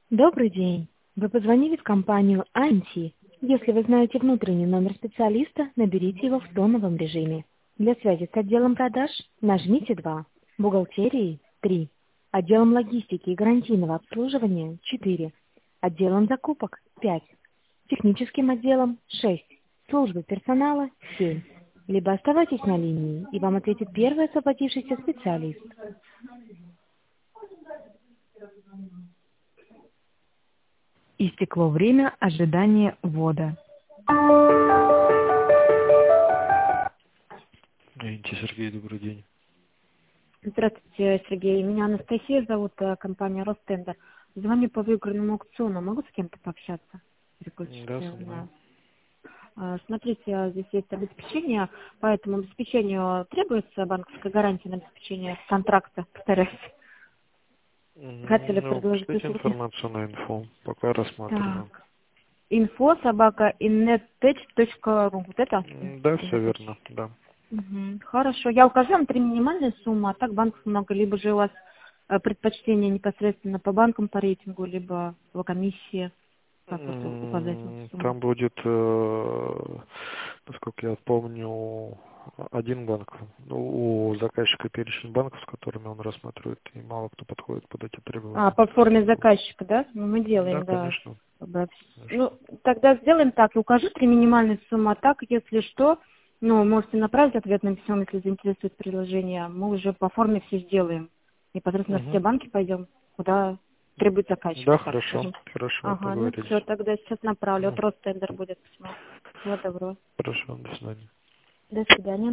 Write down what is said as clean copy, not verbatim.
Добрый день. Вы позвонили в компанию АНТИ. Если вы знаете внутренний номер специалиста, наберите его в тоновом режиме. Для связи с отделом продаж нажмите 2, бухгалтерией 3, отделом логистики и гарантийного обслуживания 4, отделом закупок 5, техническим отделом 6, службы персонала 7. Либо оставайтесь на линии, и вам ответит первый освободившийся специалист. Истекло время ожидания ввода. Инти Сергей, добрый день. Здравствуйте, Сергей. Меня Анастасия зовут, компания Ростендер. Звоню по выигранному аукциону. Могу с кем-то пообщаться? Да, со мной. Смотрите, здесь есть обеспечение, по этому обеспечению требуется банковская гарантия на обеспечение контракта, повторяюсь. Хотели предложить Пришлите услуги. информацию на инфо, пока рассматриваем. Так. info@innettech.ru. Вот это? Да, все верно, да. Мгм. Хорошо. Я укажу вам 3 минимальные суммы, а так банков много. Либо же у вас предпочтение непосредственно по банкам по рейтингу, либо по комиссии. Как вот указать сумму? Там будет, насколько я помню, один банк. У заказчика перечень банков, с которыми он рассматривает, и мало кто подходит под эти требования. По форме заказчика, да? Ну, мы Да, делаем, да. конечно. Ну, тогда сделаем так. Я укажу 3 минимальные суммы, а так, если что, ну, можете направить ответное письмо, если заинтересует предложение. Мы уже по форме все сделаем. Непосредственно в те банки пойдем, куда требует заказчик, Да, так хорошо, скажем. хорошо, Ага, ну договорились. все, тогда сейчас направлю. Вот Ростендер будет письмо. Всего доброго. Хорошо, до свидания. До свидания.